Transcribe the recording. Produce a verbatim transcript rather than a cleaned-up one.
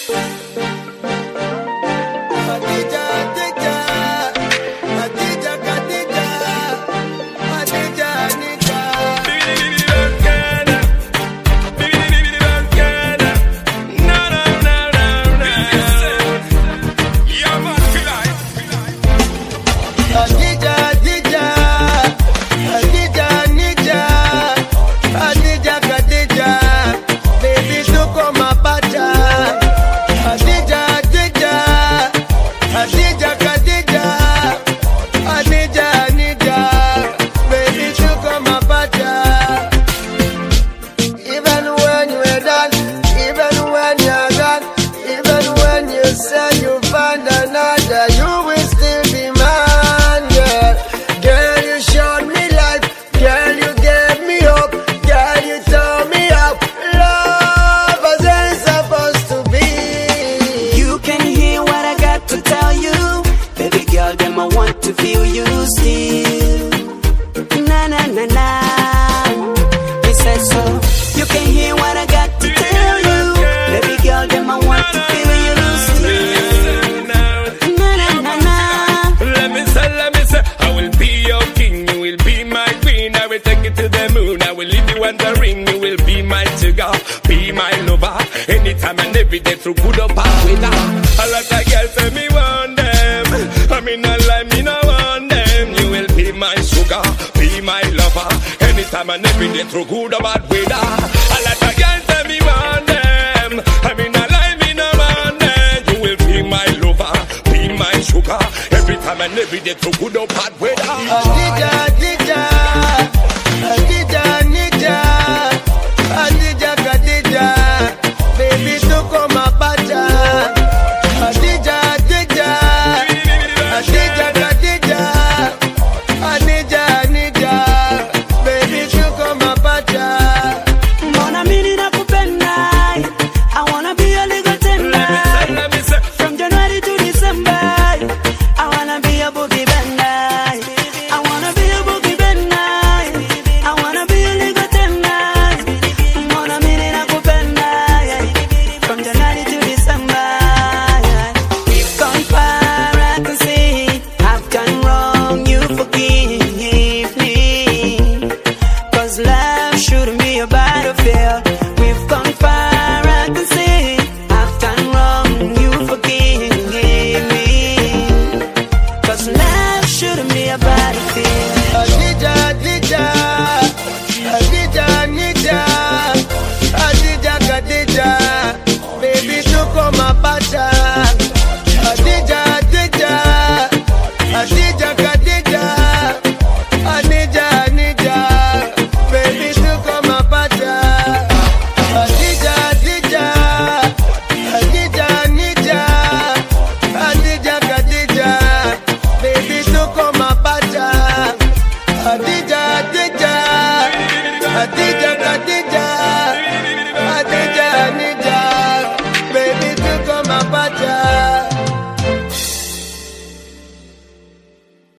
To feel you still, na na na na. He said so. You can hear what I got to tell you, baby girl. Them I want to feel you still, na na na na. Let me say, let me say, I will be your king, you will be my queen. I will take you to the moon, I will leave you on the ring. You will be my sugar, be my lover. Anytime and every day through good or bad weather. A lot of girls say me want them, I mean I like me no want them. You will be my sugar, be my lover. Anytime and every day through good or bad weather. A lot of girls say me want them, I mean I like me no want them. You will be my lover, be my sugar. Every time and every day through good or bad weather.